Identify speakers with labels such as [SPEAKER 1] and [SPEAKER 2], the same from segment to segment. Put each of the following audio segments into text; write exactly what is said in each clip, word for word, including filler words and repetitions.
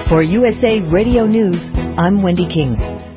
[SPEAKER 1] For U S A Radio News, I'm Wendy King.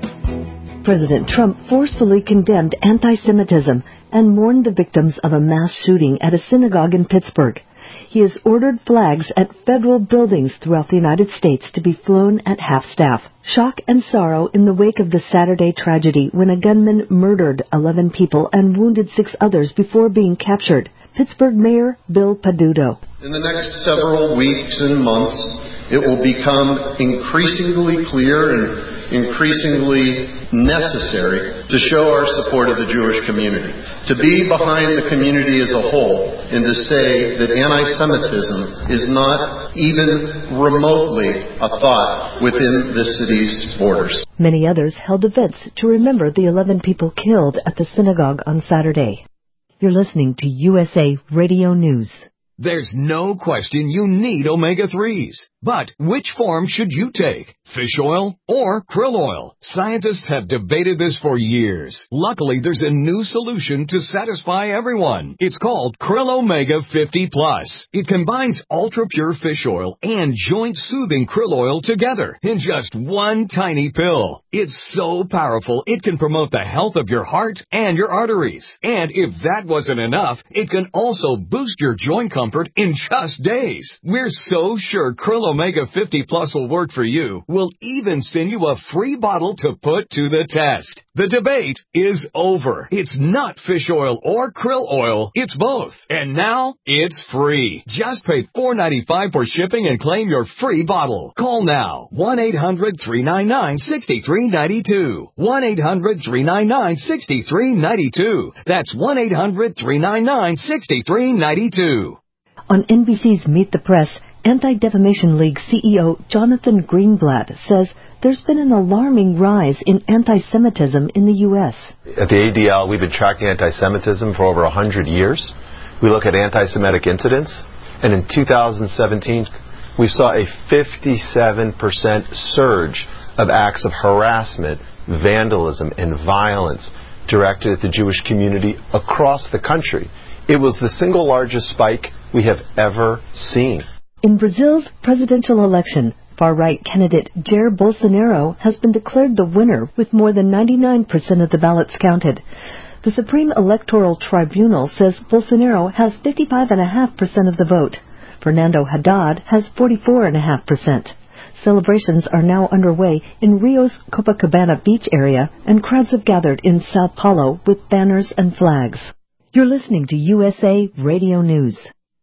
[SPEAKER 1] President Trump forcefully condemned anti-Semitism and mourned the victims of a mass shooting at a synagogue in Pittsburgh. He has ordered flags at federal buildings throughout the United States to be flown at half-staff. Shock and sorrow in the wake of the Saturday tragedy when a gunman murdered eleven people and wounded six others before being captured. Pittsburgh Mayor Bill Peduto.
[SPEAKER 2] In the next several weeks and months, it will become increasingly clear and increasingly necessary to show our support of the Jewish community, to be behind the community as a whole, and to say that anti-Semitism is not even remotely a thought within this city's borders.
[SPEAKER 1] Many others held events to remember the eleven people killed at the synagogue on Saturday. You're listening to U S A Radio News.
[SPEAKER 3] There's no question you need omega threes. But which form should you take? Fish oil or krill oil? Scientists have debated this for years. Luckily, there's a new solution to satisfy everyone. It's called Krill Omega fifty plus. It combines ultra-pure fish oil and joint-soothing krill oil together in just one tiny pill. It's so powerful, it can promote the health of your heart and your arteries. And if that wasn't enough, it can also boost your joint comfort in just days. We're so sure Krill Omega fifty plus will work for you. We'll even send you a free bottle to put to the test. The debate is over. It's not fish oil or krill oil. It's both. And now it's free. Just pay four dollars and ninety-five cents for shipping and claim your free bottle. Call now. one eight hundred three nine nine six three nine two. one eight hundred three nine nine six three nine two. That's one eight hundred three nine nine six three nine two.
[SPEAKER 1] On N B C's Meet the Press, Anti-Defamation League C E O Jonathan Greenblatt says there's been an alarming rise in anti-Semitism in the U S.
[SPEAKER 4] At the A D L, we've been tracking anti-Semitism for over one hundred years. We look at anti-Semitic incidents, and in two thousand seventeen, we saw a fifty-seven percent surge of acts of harassment, vandalism, and violence directed at the Jewish community across the country. It was the single largest spike we have ever seen.
[SPEAKER 1] In Brazil's presidential election, far-right candidate Jair Bolsonaro has been declared the winner with more than ninety-nine percent of the ballots counted. The Supreme Electoral Tribunal says Bolsonaro has fifty-five point five percent of the vote. Fernando Haddad has forty-four point five percent. Celebrations are now underway in Rio's Copacabana beach area, and crowds have gathered in Sao Paulo with banners and flags. You're listening to U S A Radio News.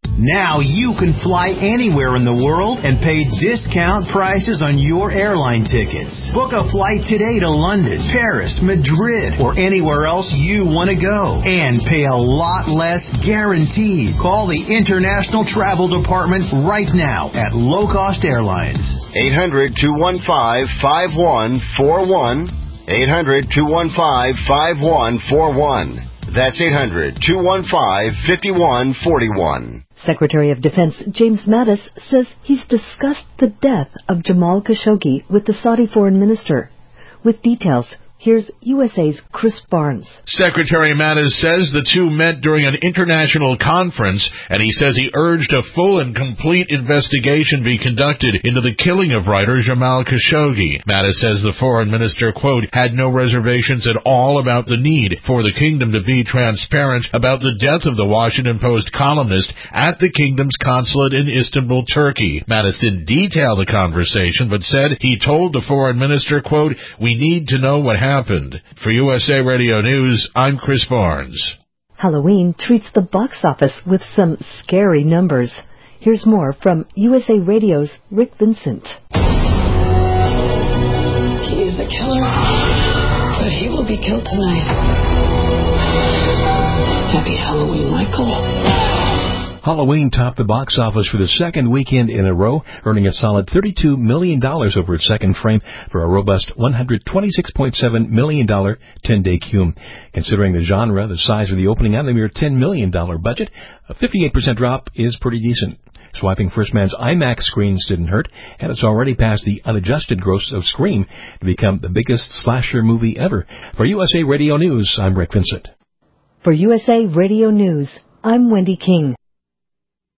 [SPEAKER 5] Now you can fly anywhere in the world and pay discount prices on your airline tickets. Book a flight today to London, Paris, Madrid, or anywhere else you want to go. And pay a lot less guaranteed. Call the International Travel Department right now at Low Cost Airlines.
[SPEAKER 6] eight hundred two one five five one four one. eight hundred two one five five one four one. That's eight hundred two one five five one four one.
[SPEAKER 1] Secretary of Defense James Mattis says he's discussed the death of Jamal Khashoggi with the Saudi foreign minister. With details, here's U S A's Chris Barnes.
[SPEAKER 7] Secretary Mattis says the two met during an international conference, and he says he urged a full and complete investigation be conducted into the killing of writer Jamal Khashoggi. Mattis says the foreign minister, quote, had no reservations at all about the need for the kingdom to be transparent about the death of the Washington Post columnist at the kingdom's consulate in Istanbul, Turkey. Mattis didn't detail the conversation, but said he told the foreign minister, quote, we need to know what happened. happened. For U S A Radio News, I'm Chris Barnes.
[SPEAKER 1] Halloween treats the box office with some scary numbers. Here's more from U S A Radio's Rick Vincent.
[SPEAKER 8] He is a killer, but he will be killed tonight. Happy Halloween, Michael.
[SPEAKER 9] Halloween topped the box office for the second weekend in a row, earning a solid thirty-two million dollars over its second frame for a robust one hundred twenty-six point seven million dollars ten-day cume. Considering the genre, the size of the opening, and the mere ten million dollars budget, a fifty-eight percent drop is pretty decent. Swiping First Man's IMAX screens didn't hurt, and it's already passed the unadjusted gross of Scream to become the biggest slasher movie ever. For U S A Radio News, I'm Rick Vincent.
[SPEAKER 1] For U S A Radio News, I'm Wendy King.